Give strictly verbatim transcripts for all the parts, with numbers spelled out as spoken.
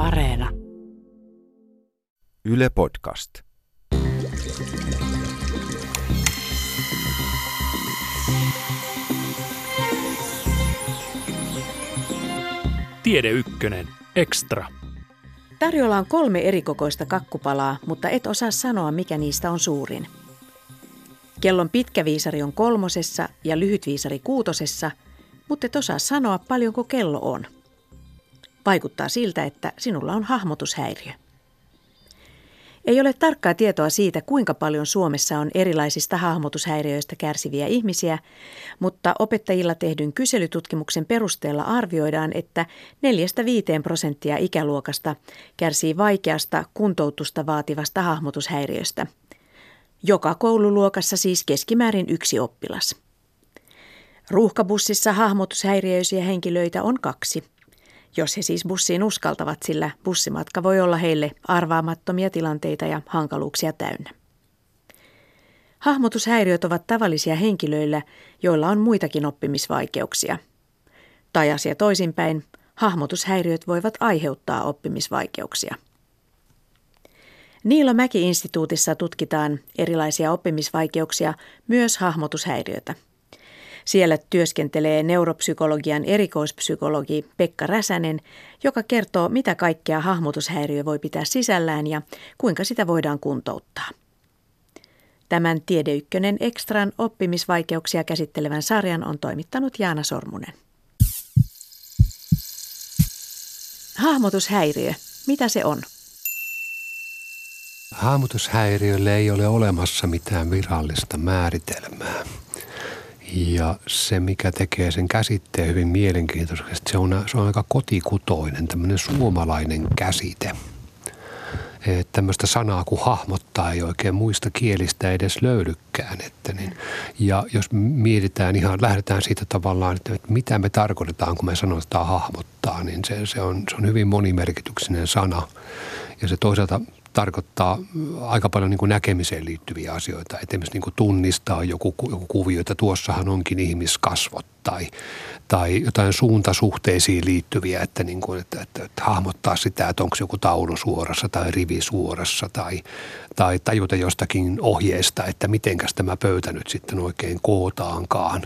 Areena. Yle Podcast. Tiede Ykkönen. Extra. Tarjolla on kolme erikokoista kakkupalaa, mutta et osaa sanoa, mikä niistä on suurin. Kellon pitkä viisari on kolmosessa ja lyhyt viisari kuutosessa, mutta et osaa sanoa, paljonko kello on. Vaikuttaa siltä, että sinulla on hahmotushäiriö. Ei ole tarkkaa tietoa siitä, kuinka paljon Suomessa on erilaisista hahmotushäiriöistä kärsiviä ihmisiä, mutta opettajilla tehdyn kyselytutkimuksen perusteella arvioidaan, että neljästä viiteen prosenttia ikäluokasta kärsii vaikeasta kuntoutusta vaativasta hahmotushäiriöstä. Joka koululuokassa siis keskimäärin yksi oppilas. Ruuhkabussissa hahmotushäiriöisiä henkilöitä on kaksi. Jos he siis bussiin uskaltavat, sillä bussimatka voi olla heille arvaamattomia tilanteita ja hankaluuksia täynnä. Hahmotushäiriöt ovat tavallisia henkilöillä, joilla on muitakin oppimisvaikeuksia. Tai asia toisinpäin, hahmotushäiriöt voivat aiheuttaa oppimisvaikeuksia. Niilo Mäki-instituutissa tutkitaan erilaisia oppimisvaikeuksia, myös hahmotushäiriötä. Siellä työskentelee neuropsykologian erikoispsykologi Pekka Räsänen, joka kertoo, mitä kaikkea hahmotushäiriö voi pitää sisällään ja kuinka sitä voidaan kuntouttaa. Tämän Tiede Ykkönen Extran oppimisvaikeuksia käsittelevän sarjan on toimittanut Jaana Sormunen. Hahmotushäiriö. Mitä se on? Hahmotushäiriölle ei ole olemassa mitään virallista määritelmää. Ja se, mikä tekee sen käsitteen hyvin mielenkiintoisesti, se on, se on aika kotikutoinen, tämmöinen suomalainen käsite. Että tämmöistä sanaa kuin hahmottaa ei oikein muista kielistä edes löydykään. Että niin, ja jos mietitään ihan, lähdetään siitä tavallaan, että mitä me tarkoitetaan, kun me sanotaan hahmottaa, niin se, se, on, se on hyvin monimerkityksinen sana. Ja se toisaalta tarkoittaa aika paljon niin kuin näkemiseen liittyviä asioita. Esimerkiksi niin kuin tunnistaa joku, joku kuvio, että tuossahan onkin ihmiskasvot tai, tai jotain suuntasuhteisiin liittyviä, että, niin kuin, että, että, että hahmottaa sitä, että onko joku taulu suorassa tai rivi suorassa tai, tai tajuta jostakin ohjeesta, että mitenkäs tämä pöytä nyt sitten oikein kootaankaan.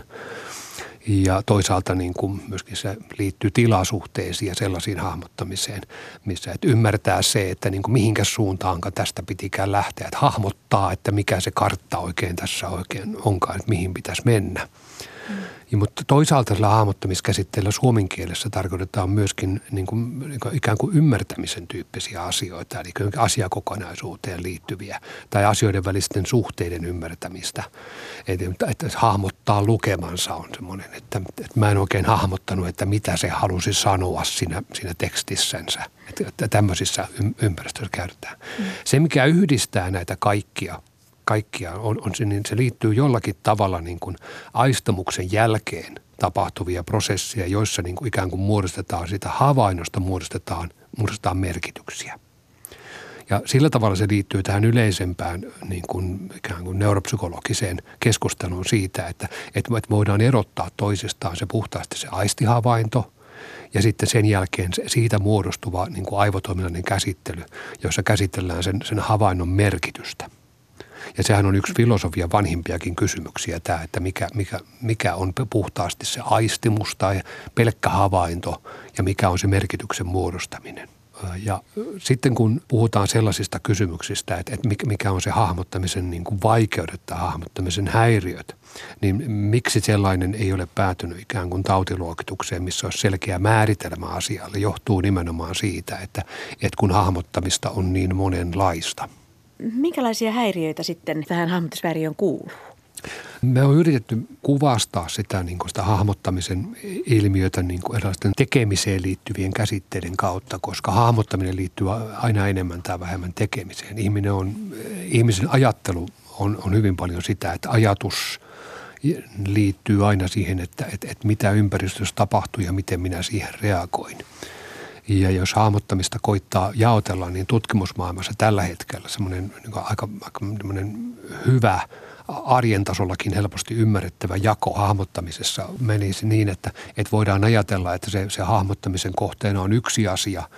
Ja toisaalta niin kuin myöskin se liittyy tilasuhteisiin ja sellaisiin hahmottamiseen, missä et ymmärtää se, että niin kuin mihinkä suuntaankaan tästä pitikään lähteä. Että hahmottaa, että mikä se kartta oikein tässä oikein onkaan, että mihin pitäisi mennä. Mm. Ja, mutta toisaalta sillä hahmottamiskäsitteellä suomen kielessä tarkoitetaan myöskin niin kuin, niin kuin ikään kuin ymmärtämisen tyyppisiä asioita, eli asiakokonaisuuteen liittyviä tai asioiden välisten suhteiden ymmärtämistä. Että, että hahmottaa lukemansa on semmoinen, että, että mä en oikein hahmottanut, että mitä se halusi sanoa siinä, siinä tekstissänsä. Että, että tämmöisissä ympäristöissä käytetään. Mm. Se, mikä yhdistää näitä kaikkia, Kaikkia on, on se, niin se liittyy jollakin tavalla niin kuin aistomuksen jälkeen tapahtuvia prosesseja, joissa niin kuin ikään kuin muodostetaan sitä havainnosta, muodostetaan, muodostetaan merkityksiä. Ja sillä tavalla se liittyy tähän yleisempään niin kuin ikään kuin neuropsykologiseen keskusteluun siitä, että, että voidaan erottaa toisistaan se puhtaasti se aistihavainto ja sitten sen jälkeen siitä muodostuva niin kuin aivotoiminnallinen käsittely, jossa käsitellään sen, sen havainnon merkitystä. Ja sehän on yksi filosofian vanhimpiakin kysymyksiä tämä, että mikä, mikä, mikä on puhtaasti se aistimus tai pelkkä havainto ja mikä on se merkityksen muodostaminen. Ja sitten kun puhutaan sellaisista kysymyksistä, että, että mikä on se hahmottamisen niin kuin vaikeudet tai hahmottamisen häiriöt, niin miksi sellainen ei ole päätynyt ikään kuin tautiluokitukseen, missä olisi selkeä määritelmä asialle, johtuu nimenomaan siitä, että, että kun hahmottamista on niin monenlaista. Minkälaisia häiriöitä sitten tähän hahmotushäiriöön kuuluu? Me on yritetty kuvastaa sitä, niin kuin sitä hahmottamisen ilmiötä niin kuin erilaisten tekemiseen liittyvien käsitteiden kautta, koska hahmottaminen liittyy aina enemmän tai vähemmän tekemiseen. Ihminen on, ihmisen ajattelu on, on hyvin paljon sitä, että ajatus liittyy aina siihen, että, että, että mitä ympäristössä tapahtuu ja miten minä siihen reagoin. Ja jos hahmottamista koittaa jaotella, niin tutkimusmaailmassa tällä hetkellä semmoinen niin aika, aika hyvä, arjen tasollakin helposti ymmärrettävä jako hahmottamisessa menisi niin, että, että voidaan ajatella, että se, se hahmottamisen kohteena on yksi asia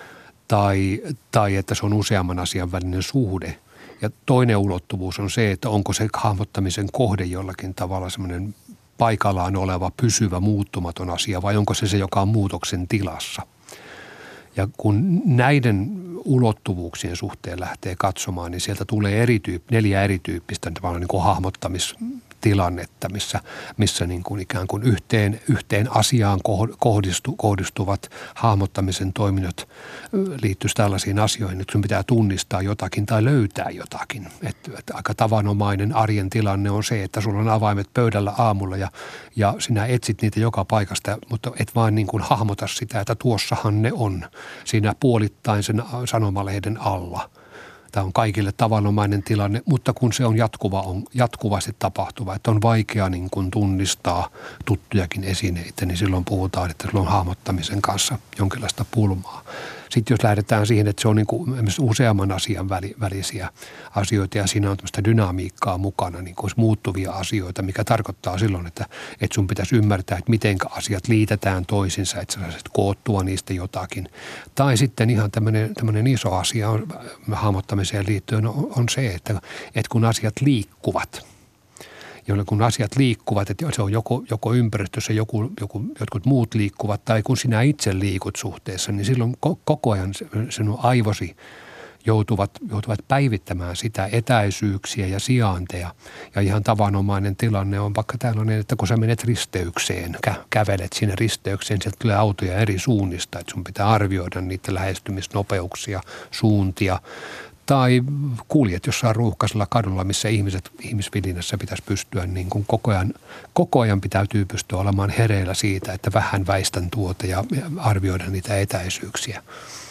tai, tai että se on useamman asian välinen suhde. Ja toinen ulottuvuus on se, että onko se hahmottamisen kohde jollakin tavalla semmoinen paikallaan oleva, pysyvä, muuttumaton asia vai onko se se, joka on muutoksen tilassa. Ja kun näiden ulottuvuuksien suhteen lähtee katsomaan, niin sieltä tulee erityyppi, neljä erityyppistä tavallaan niin kuin hahmottamistilannetta, missä, missä niin kuin ikään kuin yhteen, yhteen asiaan kohdistu, kohdistuvat hahmottamisen toiminnot liittyisi tällaisiin asioihin, että sun pitää tunnistaa jotakin tai löytää jotakin. Että, että aika tavanomainen arjen tilanne on se, että sulla on avaimet pöydällä aamulla ja, ja sinä etsit niitä joka paikasta, mutta et vaan niin kuin hahmota sitä, että tuossahan ne on. Siinä puolittain sen sanomalehden alla. Tämä on kaikille tavanomainen tilanne, mutta kun se on jatkuva, on jatkuvasti tapahtuva, että on vaikea niin kuin tunnistaa tuttujakin esineitä, niin silloin puhutaan, että silloin on hahmottamisen kanssa jonkinlaista pulmaa. Sitten jos lähdetään siihen, että se on niin kuin useamman asian välisiä asioita ja siinä on tämmöistä dynamiikkaa mukana, niin kuin muuttuvia asioita, mikä tarkoittaa silloin, että, että sun pitäisi ymmärtää, että miten asiat liitetään toisinsa, että sä saisit koottua niistä jotakin. Tai sitten ihan tämmöinen, tämmöinen iso asia on, hahmottamiseen liittyen on, on se, että, että kun asiat liikkuvat, jolloin kun asiat liikkuvat, että se on joko, joko ympäristössä joku, joku, jotkut muut liikkuvat tai kun sinä itse liikut suhteessa, niin silloin koko ajan sinun aivosi joutuvat, joutuvat päivittämään sitä etäisyyksiä ja sijainteja. Ja ihan tavanomainen tilanne on vaikka tällainen, että kun sä menet risteykseen, kä- kävelet sinne risteykseen, sieltä tulee autoja eri suunnista, että sun pitää arvioida niitä lähestymisnopeuksia, suuntia. Tai kuljet jossain ruuhkaisella kadulla, missä ihmiset ihmisvilinässä pitäisi pystyä niin kuin koko ajan, koko ajan pitäytyy pystyä olemaan hereillä siitä, että vähän väistän tuota ja arvioida niitä etäisyyksiä.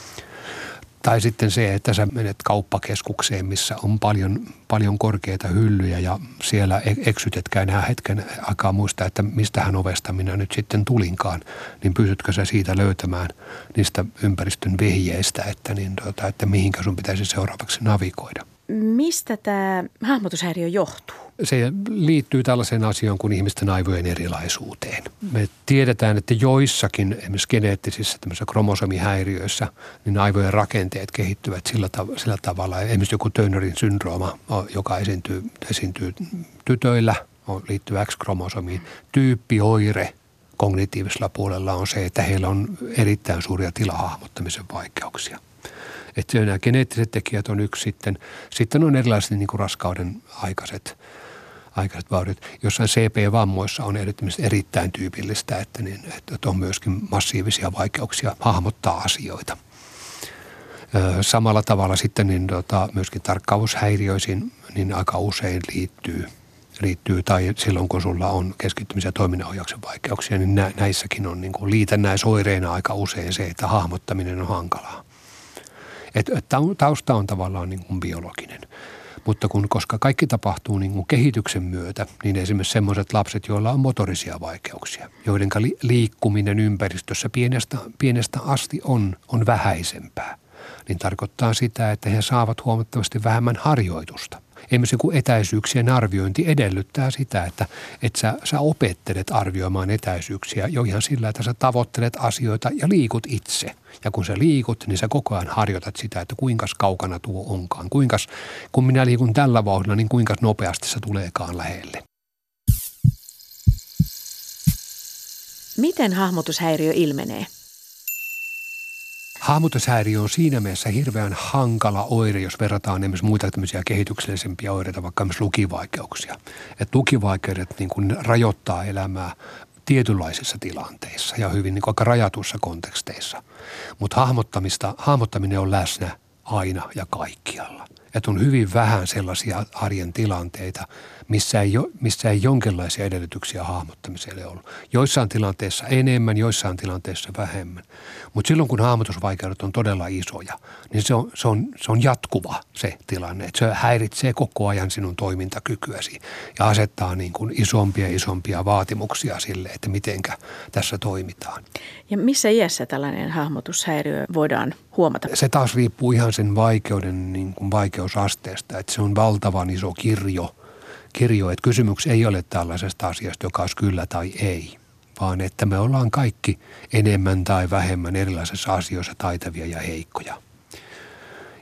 Tai sitten se, että sä menet kauppakeskukseen, missä on paljon, paljon korkeita hyllyjä ja siellä eksytetkään enää hetken aikaa muistaa, että mistähän ovesta minä nyt sitten tulinkaan, niin pystytkö sä siitä löytämään niistä ympäristön vihjeistä, että, niin, tuota, että mihinkä sun pitäisi seuraavaksi navigoida. Mistä tämä hahmotushäiriö johtuu? Se liittyy tällaiseen asiaan kuin ihmisten aivojen erilaisuuteen. Me tiedetään, että joissakin esimerkiksi geneettisissä kromosomihäiriöissä niin aivojen rakenteet kehittyvät sillä, tav- sillä tavalla. Esimerkiksi joku Turnerin syndrooma, joka esiintyy, esiintyy tytöillä, liittyy X-kromosomiin. Tyyppioire kognitiivisella puolella on se, että heillä on erittäin suuria tilahahmottamisen vaikeuksia. Että nämä geneettiset tekijät on yksi sitten. Sitten on erilaiset niin kuin raskauden aikaiset, aikaiset vauriot. Jossain C P-vammoissa on erittäin tyypillistä, että, niin, että on myöskin massiivisia vaikeuksia hahmottaa asioita. Samalla tavalla sitten niin, tota, myöskin tarkkaavuushäiriöisiin niin aika usein liittyy, liittyy, tai silloin kun sulla on keskittymisen ja toiminnanohjauksen vaikeuksia, niin nä, näissäkin on niin kuin liitännäisoireina aika usein se, että hahmottaminen on hankalaa. Että tausta on tavallaan niin kuin biologinen, mutta kun, koska kaikki tapahtuu niin kuin kehityksen myötä, niin esimerkiksi sellaiset lapset, joilla on motorisia vaikeuksia, joiden liikkuminen ympäristössä pienestä, pienestä asti on, on vähäisempää, niin tarkoittaa sitä, että he saavat huomattavasti vähemmän harjoitusta. Esimerkiksi joku etäisyyksien arviointi edellyttää sitä, että, että sä, sä opettelet arvioimaan etäisyyksiä jo ihan sillä, että sä tavoittelet asioita ja liikut itse. Ja kun sä liikut, niin sä koko ajan harjoitat sitä, että kuinka kaukana tuo onkaan. Kuinkas, kun minä liikun tällä vauhdilla, niin kuinka nopeasti se tuleekaan lähelle. Miten hahmotushäiriö ilmenee? Hahmotushäiriö on siinä mielessä hirveän hankala oire, jos verrataan esimerkiksi muita tämmöisiä kehityksellisempiä oireita, vaikka myös lukivaikeuksia. Että lukivaikeudet niin kuin rajoittaa elämää tietynlaisissa tilanteissa ja hyvin niin kuin aika rajatuissa konteksteissa. Mutta hahmottamista, hahmottaminen on läsnä aina ja kaikkialla. Että on hyvin vähän sellaisia arjen tilanteita, missä ei, missä ei jonkinlaisia edellytyksiä hahmottamiselle ollut. Joissain tilanteissa enemmän, joissain tilanteissa vähemmän. Mutta silloin, kun hahmotusvaikeudet on todella isoja, niin se on, se on, se on jatkuva se tilanne. Että se häiritsee koko ajan sinun toimintakykyäsi ja asettaa niin kuin isompia isompia vaatimuksia sille, että mitenkä tässä toimitaan. Ja missä iässä tällainen hahmotushäiriö voidaan huomata? Se taas riippuu ihan sen vaikeuden niin kuin vaikeusasteesta, että se on valtavan iso kirjo. Kirjo, että kysymys ei ole tällaisesta asiasta, joka olisi kyllä tai ei, vaan että me ollaan kaikki enemmän tai vähemmän erilaisissa asioissa taitavia ja heikkoja.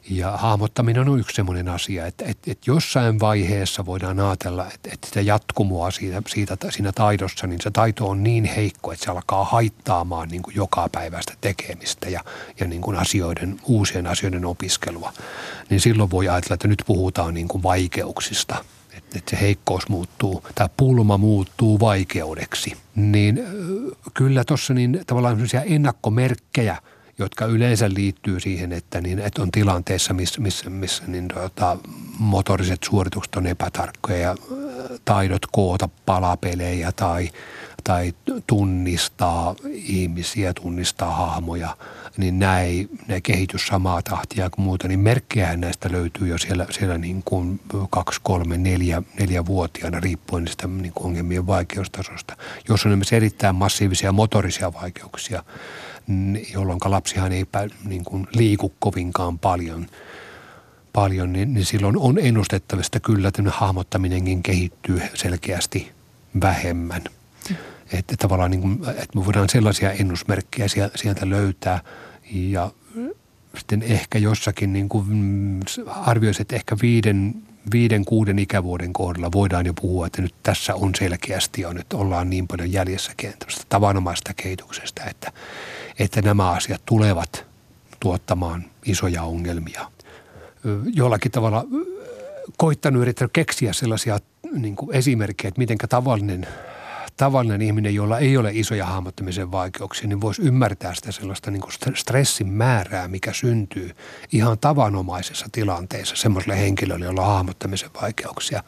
Ja hahmottaminen on yksi semmoinen asia, että, että, että jossain vaiheessa voidaan ajatella, että, että sitä jatkumoa siitä, siitä, siinä taidossa, niin se taito on niin heikko, että se alkaa haittaamaan niin kuin joka päivästä tekemistä ja, ja niin kuin asioiden, uusien asioiden opiskelua. Niin silloin voi ajatella, että nyt puhutaan niin kuin vaikeuksista, että, että se heikkous muuttuu tai pulma muuttuu vaikeudeksi. Niin kyllä tuossa niin tavallaan sellaisia ennakkomerkkejä, jotka yleensä liittyy siihen, että, niin, että on tilanteessa, missä, missä, missä niin, tuota, motoriset suoritukset on epätarkkoja ja taidot koota palapelejä tai, tai tunnistaa ihmisiä, tunnistaa hahmoja, niin nämä ei, ne kehitys samaa tahtia kuin muuta, niin merkkejä näistä löytyy jo siellä, siellä niin kuin kaksi, kolme, neljä, neljä vuotiaana riippuen niistä niin kuin ongelmien vaikeustasosta. Jos on esimerkiksi erittäin massiivisia motorisia vaikeuksia, jolloin lapsihan ei niin kuin liiku kovinkaan paljon, paljon niin, niin silloin on ennustettavista kyllä, että hahmottaminenkin kehittyy selkeästi vähemmän. Mm. Että tavallaan niin kuin, että me voidaan sellaisia ennusmerkkejä sieltä löytää ja sitten ehkä jossakin niin kuin arvioisi, että ehkä viiden, viiden, kuuden ikävuoden kohdalla voidaan jo puhua, että nyt tässä on selkeästi jo, nyt ollaan niin paljon jäljessäkin tämmöistä tavanomaista kehityksestä, että, että nämä asiat tulevat tuottamaan isoja ongelmia. Jollakin tavalla koittanut yrittänyt keksiä sellaisia niin kuin esimerkkejä, että miten tavallinen Tavallinen ihminen, jolla ei ole isoja hahmottamisen vaikeuksia, niin voisi ymmärtää sitä sellaista niin kuin stressin määrää, mikä syntyy ihan tavanomaisessa tilanteessa semmoiselle henkilölle, jolla on hahmottamisen vaikeuksia.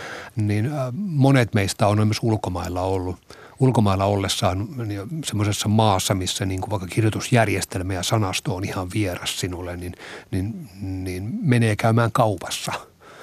Niin monet meistä on myös ulkomailla ollut. Ulkomailla ollessaan semmoisessa maassa, missä niin kuin vaikka kirjoitusjärjestelmä ja sanasto on ihan vieras sinulle, niin, niin, niin menee käymään kaupassa.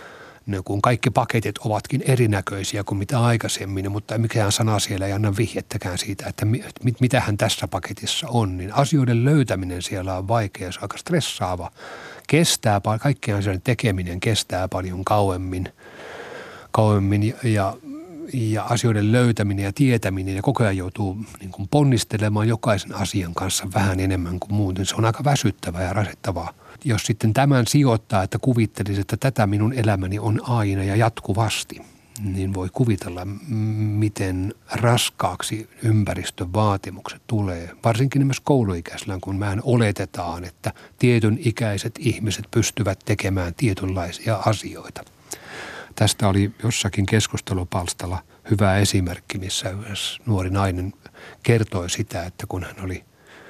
Kun kaikki paketit ovatkin erinäköisiä kuin mitä aikaisemmin, mutta mikään sana siellä ei anna vihjettäkään siitä, että mit, mitähän tässä paketissa on. Niin asioiden löytäminen siellä on vaikea, se on aika stressaava. Kestää, kaikkien asioiden tekeminen kestää paljon kauemmin, kauemmin ja, ja, ja asioiden löytäminen ja tietäminen ja koko ajan joutuu niin kuin ponnistelemaan jokaisen asian kanssa vähän enemmän kuin muuten. Se on aika väsyttävää ja rasittavaa. Jos sitten tämän sijoittaa, että kuvittelisi, että tätä minun elämäni on aina ja jatkuvasti, niin voi kuvitella, miten raskaaksi ympäristön vaatimukset tulee. Varsinkin myös kouluikäisellä, kun mehän oletetaan, että tietyn ikäiset ihmiset pystyvät tekemään tietynlaisia asioita. Tästä oli jossakin keskustelupalstalla hyvä esimerkki, missä nuori nainen kertoi sitä, että kun hän oli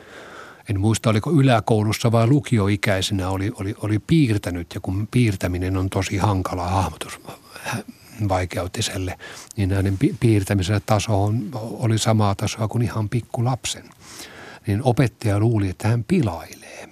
en muista, oliko yläkoulussa vai lukioikäisenä oli, oli, oli piirtänyt, ja kun piirtäminen on tosi hankala hahmotusvaikeutiselle, niin hänen piirtämisen taso on, oli samaa tasoa kuin ihan pikkulapsen. Niin opettaja luuli, että hän pilailee.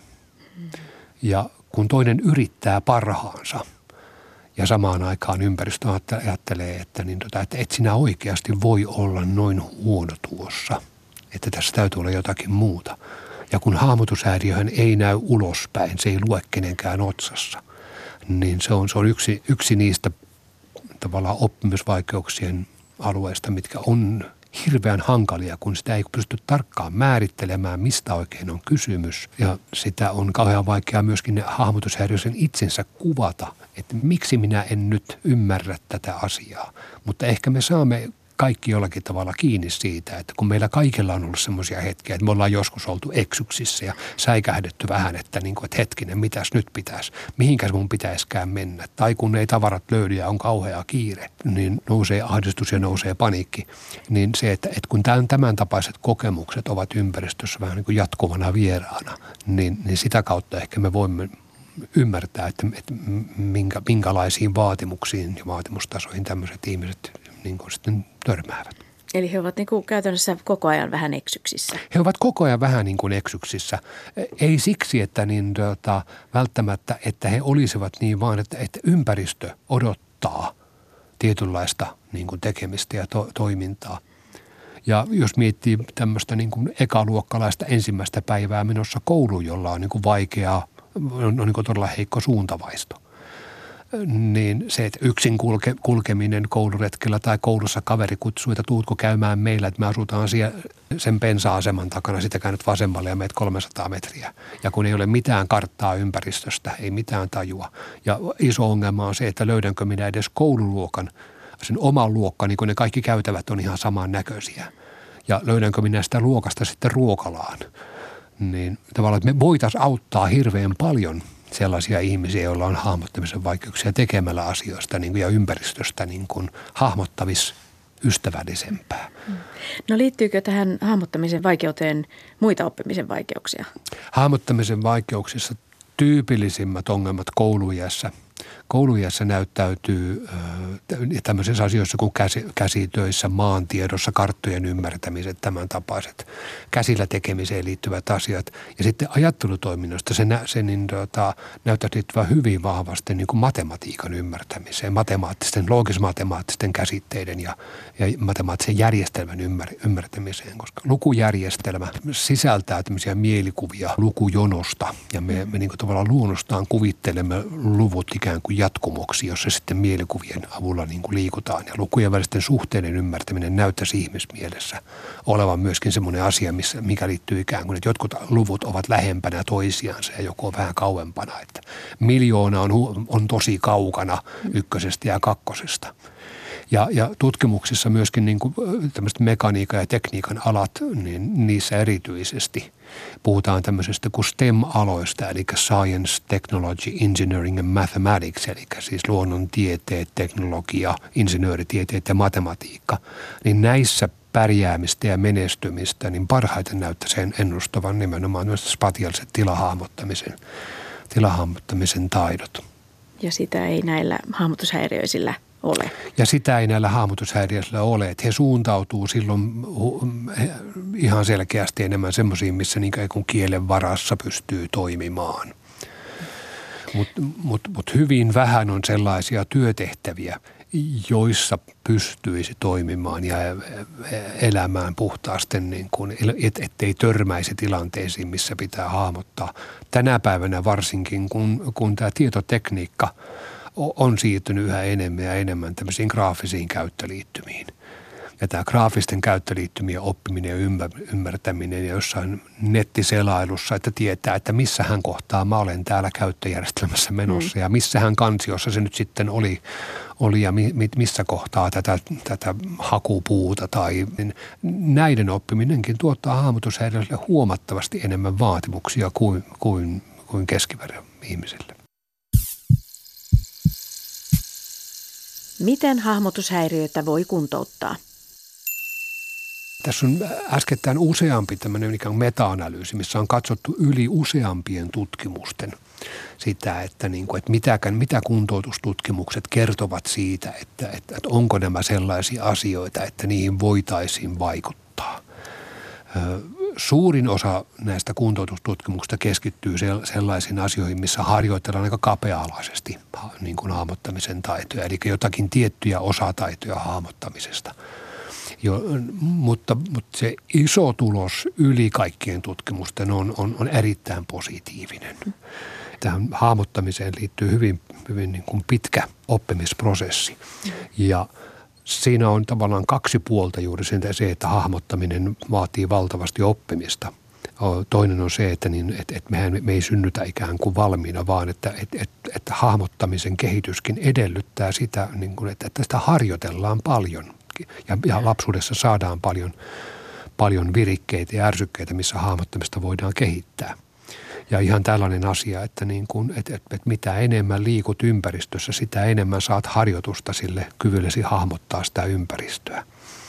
Ja kun toinen yrittää parhaansa ja samaan aikaan ympäristö ajattelee, että, niin tota, että et sinä oikeasti voi olla noin huono tuossa, että tässä täytyy olla jotakin muuta. Ja kun hahmotushäiriöhän ei näy ulospäin, se ei lue kenenkään otsassa, niin se on, se on yksi, yksi niistä tavallaan oppimisvaikeuksien alueista, mitkä on hirveän hankalia, kun sitä ei pysty tarkkaan määrittelemään, mistä oikein on kysymys. Ja sitä on kauhean vaikeaa myöskin hahmotushäiriöisen itsensä kuvata, että miksi minä en nyt ymmärrä tätä asiaa. Mutta ehkä me saamme kaikki jollakin tavalla kiinni siitä, että kun meillä kaikilla on ollut semmoisia hetkiä, että me ollaan joskus oltu eksyksissä ja säikähdetty vähän, että, niin kuin, että hetkinen, mitäs nyt pitäisi, mihinkäs mun pitäisikään mennä. Tai kun ei tavarat löydy ja on kauhea kiire, niin nousee ahdistus ja nousee paniikki. Niin se, että, että kun tämän, tämän tapaiset kokemukset ovat ympäristössä vähän niin kuin jatkuvana vieraana, niin, niin sitä kautta ehkä me voimme ymmärtää, että, että minkä, minkälaisiin vaatimuksiin ja vaatimustasoihin tämmöiset ihmiset niin kuin sitten törmäävät. Eli he ovat niin kuin käytännössä koko ajan vähän eksyksissä. He ovat koko ajan vähän niin kuin eksyksissä. Ei siksi, että niin, tota, välttämättä, että he olisivat niin, vaan että, että ympäristö odottaa tietynlaista niin kuin tekemistä ja to, toimintaa. Ja jos miettii tämmöistä niin kuin ekaluokkalaista ensimmäistä päivää menossa kouluun, jolla on niin kuin vaikeaa, on, on niin kuin todella heikko suuntavaisto, niin se, että yksin kulke, kulkeminen kouluretkellä tai koulussa kaveri kutsuu, että tuutko käymään meillä, että me asutaan siellä sen bensa-aseman takana, sitä käynyt vasemmalle ja meet kolmesataa metriä. Ja kun ei ole mitään karttaa ympäristöstä, ei mitään tajua. Ja iso ongelma on se, että löydänkö minä edes koululuokan, sen oman luokkani, kun ne kaikki käytävät on ihan saman näköisiä. Ja löydänkö minä sitä luokasta sitten ruokalaan. Niin tavallaan, että me voitaisiin auttaa hirveän paljon sellaisia ihmisiä, joilla on hahmottamisen vaikeuksia tekemällä asioista niin kuin, ja ympäristöstä niin kuin hahmottavis ystävällisempää. No liittyykö tähän hahmottamisen vaikeuteen muita oppimisen vaikeuksia? Hahmottamisen vaikeuksissa tyypillisimmät ongelmat kouluiässä. Kouluiässä näyttäytyy äh, tämmöisissä asioissa kuin käsi, käsitöissä, maantiedossa, karttojen ymmärtämiset, tämän tapaiset käsillä tekemiseen liittyvät asiat. Ja sitten ajattelutoiminnosta se, nä, se niin, tota, näyttää liittyvän hyvin vahvasti niin kuin matematiikan ymmärtämiseen, matemaattisten, loogis-matemaattisten käsitteiden ja, ja matemaattisen järjestelmän ymmär, ymmärtämiseen, koska lukujärjestelmä sisältää tämmöisiä mielikuvia lukujonosta ja me, me niin kuin tavallaan luonnostaan kuvittelemme luvut ikään kuin jatkumoksi, jossa sitten mielikuvien avulla niin kuin liikutaan. Ja lukujen välisten suhteiden ymmärtäminen näyttäisi ihmismielessä olevan myöskin semmoinen asia, missä, mikä liittyy ikään kuin, että jotkut luvut ovat lähempänä toisiansa ja joku on vähän kauempana. Että miljoona on, on tosi kaukana ykkösestä ja kakkosesta. Ja, ja tutkimuksissa myöskin niin kuin tämmöiset mekaniikan ja tekniikan alat, niin niissä erityisesti puhutaan tämmöisestä kuin STEM-aloista, eli Science, Technology, Engineering and Mathematics, eli siis luonnontieteet, teknologia, insinööritieteet ja matematiikka. Niin näissä pärjäämistä ja menestymistä, niin parhaiten näyttää sen ennustavan nimenomaan myös spatiaaliset tilahahmottamisen, tilahahmottamisen taidot. Ja sitä ei näillä hahmotushäiriöisillä ole. Ja sitä ei näillä hahmotushäiriöisillä ole, että he suuntautuu silloin ihan selkeästi enemmän semmoisiin, missä niin kuin kielen varassa pystyy toimimaan. Mutta mut, mut hyvin vähän on sellaisia työtehtäviä, joissa pystyisi toimimaan ja elämään puhtaasti, niin kuin, et, ettei törmäisi tilanteisiin, missä pitää hahmottaa. Tänä päivänä varsinkin, kun, kun tämä tietotekniikka on siirtynyt yhä enemmän ja enemmän tämmöisiin graafisiin käyttöliittymiin. Ja tämä graafisten käyttöliittymien oppiminen ja ymmärtäminen ja jossain nettiselailussa, että tietää, että missähän kohtaa mä olen täällä käyttöjärjestelmässä menossa mm. ja missähän kansiossa se nyt sitten oli, oli ja mi, missä kohtaa tätä, tätä hakupuuta tai niin näiden oppiminenkin tuottaa hahmotushäiriöille huomattavasti enemmän vaatimuksia kuin, kuin, kuin keskiverron ihmisille. Miten hahmotushäiriöitä voi kuntouttaa? Tässä on äskettäin useampi tämmöinen ikään kuin meta-analyysi, missä on katsottu yli useampien tutkimusten sitä, että, niin kuin, että mitäkään, mitä kuntoutustutkimukset kertovat siitä, että, että, että onko nämä sellaisia asioita, että niihin voitaisiin vaikuttaa. Suurin osa näistä kuntoutustutkimuksista keskittyy sellaisiin asioihin, missä harjoitellaan aika kapea-alaisesti niin kuin hahmottamisen taitoja, eli jotakin tiettyjä osataitoja hahmottamisesta. Jo, mutta, mutta se iso tulos yli kaikkien tutkimusten on, on, on erittäin positiivinen. Tähän hahmottamiseen liittyy hyvin, hyvin niin kuin pitkä oppimisprosessi ja siinä on tavallaan kaksi puolta juuri se, että hahmottaminen vaatii valtavasti oppimista. Toinen on se, että, niin, että, että mehän, me ei synnytä ikään kuin valmiina, vaan että, että, että, että hahmottamisen kehityskin edellyttää sitä, niin kuin, että, että sitä harjoitellaan paljon. Ja, ja lapsuudessa saadaan paljon, paljon virikkeitä ja ärsykkeitä, missä hahmottamista voidaan kehittää. Ja ihan tällainen asia, että, niin kun, että, että mitä enemmän liikut ympäristössä, sitä enemmän saat harjoitusta sille kyvyllesi hahmottaa sitä ympäristöä.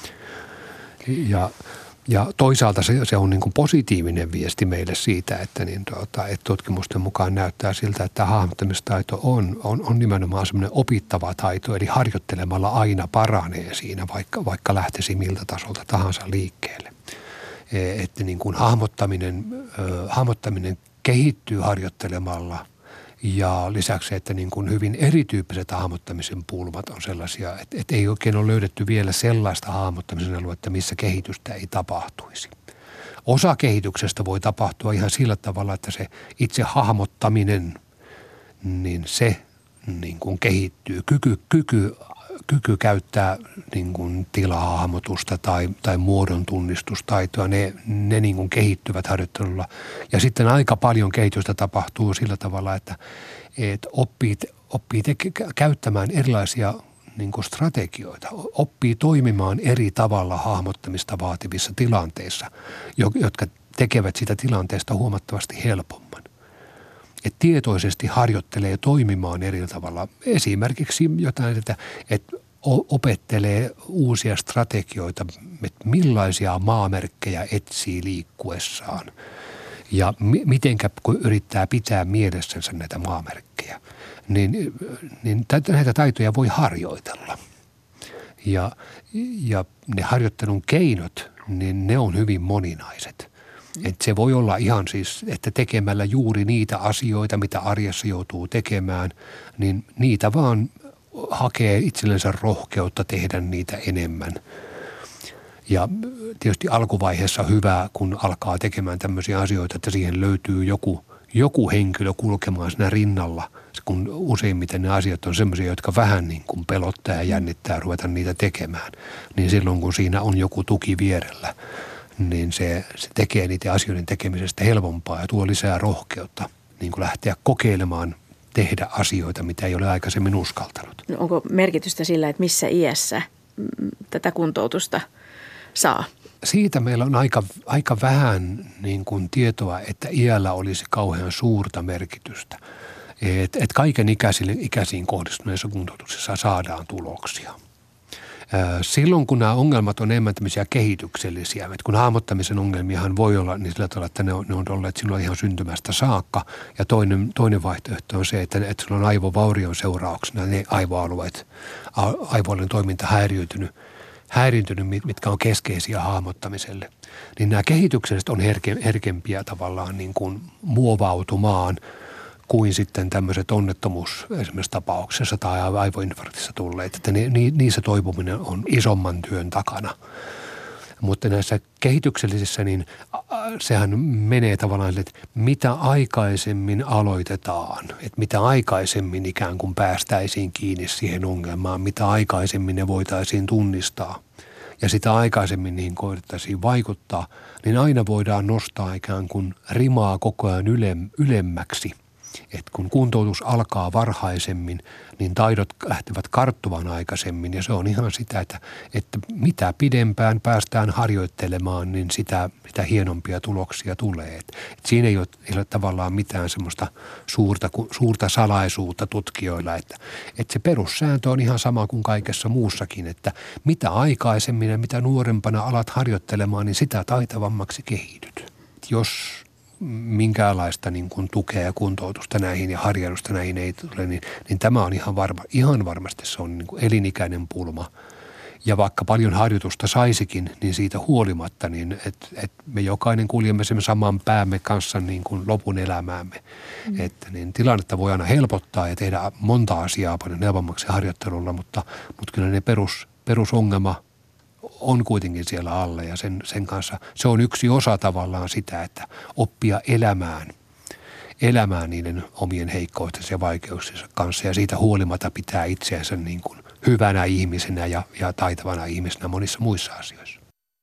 Ja, ja toisaalta se, se on niin kuin positiivinen viesti meille siitä, että, niin tuota, että tutkimusten mukaan näyttää siltä, että hahmottamistaito on, on, on nimenomaan semmoinen opittava taito, eli harjoittelemalla aina paranee siinä, vaikka, vaikka lähtisi miltä tasolta tahansa liikkeelle. Että niin kuin hahmottaminen, hahmottaminen kehittyy harjoittelemalla ja lisäksi, että niin kuin hyvin erityyppiset hahmottamisen pulmat on sellaisia, että, että ei oikein ole löydetty vielä sellaista hahmottamisen aluetta, missä kehitystä ei tapahtuisi. Osa kehityksestä voi tapahtua ihan sillä tavalla, että se itse hahmottaminen, niin se niin kuin kehittyy. Kyky, kyky, kyky käyttää niin kuin tilahahmotusta tai, tai muodon tunnistustaitoa, ne, ne niin kuin kehittyvät harjoittelulla. Ja sitten aika paljon kehitystä tapahtuu sillä tavalla, että, että oppii, oppii te, käyttämään erilaisia niin kuin strategioita, oppii toimimaan eri tavalla hahmottamista vaativissa tilanteissa, jotka tekevät sitä tilanteesta huomattavasti helpomman. Et tietoisesti harjoittelee toimimaan eri tavalla. Esimerkiksi jotain, että, että opettelee uusia strategioita, että millaisia maamerkkejä etsii liikkuessaan ja mi- mitenkä kun yrittää pitää mielessänsä näitä maamerkkejä, niin, niin näitä taitoja voi harjoitella. Ja, ja ne harjoittelun keinot, niin ne on hyvin moninaiset. Että se voi olla ihan siis, että tekemällä juuri niitä asioita, mitä arjessa joutuu tekemään, niin niitä vaan hakee itsellensä rohkeutta tehdä niitä enemmän. Ja tietysti alkuvaiheessa hyvä, kun alkaa tekemään tämmöisiä asioita, että siihen löytyy joku, joku henkilö kulkemaan siinä rinnalla, kun useimmiten ne asiat on semmoisia, jotka vähän niin kuin pelottaa ja jännittää ruveta niitä tekemään. Niin silloin, kun siinä on joku tuki vierellä, niin se, se tekee niiden asioiden tekemisestä helpompaa ja tuo lisää rohkeutta niin kuin lähteä kokeilemaan tehdä asioita, mitä ei ole aikaisemmin uskaltanut. No onko merkitystä sillä, että missä iässä tätä kuntoutusta saa? Siitä meillä on aika, aika vähän niin kuin tietoa, että iällä olisi kauhean suurta merkitystä. Että et kaiken ikäisille, ikäisiin kohdistuneissa kuntoutuksissa saadaan tuloksia. Silloin, kun nämä ongelmat on enemmän tämmöisiä kehityksellisiä, että kun hahmottamisen ongelmiahan voi olla niin sillä tavalla, että ne on, ne on olleet silloin ihan syntymästä saakka. Ja toinen, toinen vaihtoehto on se, että, että sulla on aivovaurion seurauksena ne aivoalueet, aivoalueen toiminta häiriintynyt, häiriintynyt, mitkä on keskeisiä hahmottamiselle. Niin nämä kehitykselliset on herke, herkempiä tavallaan niin kuin muovautumaan kuin sitten tämmöiset onnettomuus esimerkiksi tapauksessa tai aivoinfarktissa tulleet, että ni, ni, niissä toipuminen on isomman työn takana. Mutta näissä kehityksellisissä, niin sehän menee tavallaan, että mitä aikaisemmin aloitetaan, että mitä aikaisemmin ikään kuin päästäisiin kiinni siihen ongelmaan, mitä aikaisemmin ne voitaisiin tunnistaa ja sitä aikaisemmin niihin koetettaisiin vaikuttaa, niin aina voidaan nostaa ikään kuin rimaa koko ajan ylem, ylemmäksi. Että kun kuntoutus alkaa varhaisemmin, niin taidot lähtevät karttuvan aikaisemmin ja se on ihan sitä, että, että mitä pidempään päästään harjoittelemaan, niin sitä, sitä hienompia tuloksia tulee. Et, et siinä ei ole, ei ole tavallaan mitään semmoista suurta, suurta salaisuutta tutkijoilla, että, että se perussääntö on ihan sama kuin kaikessa muussakin, että mitä aikaisemmin ja mitä nuorempana alat harjoittelemaan, niin sitä taitavammaksi kehityt. Et jos minkäänlaista niin kuin tukea ja kuntoutusta näihin ja harjoitusta näihin ei tule, niin, niin tämä on ihan, varma, ihan varmasti se on niin kuin elinikäinen pulma. Ja vaikka paljon harjoitusta saisikin, niin siitä huolimatta, niin että et me jokainen kuljemme sen saman päämme kanssa niin kuin lopun elämäämme. Mm. Että niin tilannetta voi aina helpottaa ja tehdä monta asiaa paljon helpommaksi harjoittelulla, mutta, mutta kyllä ne perus, perusongelma on kuitenkin siellä alla ja sen, sen kanssa se on yksi osa tavallaan sitä, että oppia elämään, elämään niiden omien heikkoistensa ja vaikeuksiensa kanssa ja siitä huolimatta pitää itseänsä niin kuin hyvänä ihmisenä ja, ja taitavana ihmisenä monissa muissa asioissa.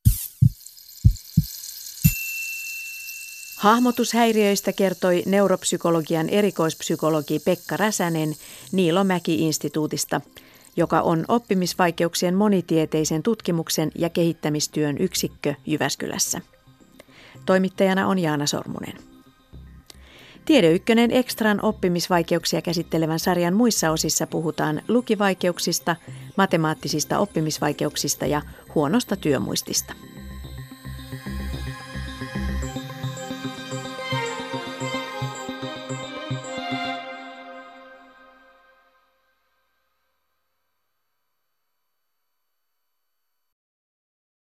Hahmotushäiriöistä kertoi neuropsykologian erikoispsykologi Pekka Räsänen Niilo-Mäki-instituutista, joka on oppimisvaikeuksien monitieteisen tutkimuksen ja kehittämistyön yksikkö Jyväskylässä. Toimittajana on Jaana Sormunen. Tiede Ykkönen Extran oppimisvaikeuksia käsittelevän sarjan muissa osissa puhutaan lukivaikeuksista, matemaattisista oppimisvaikeuksista ja huonosta työmuistista.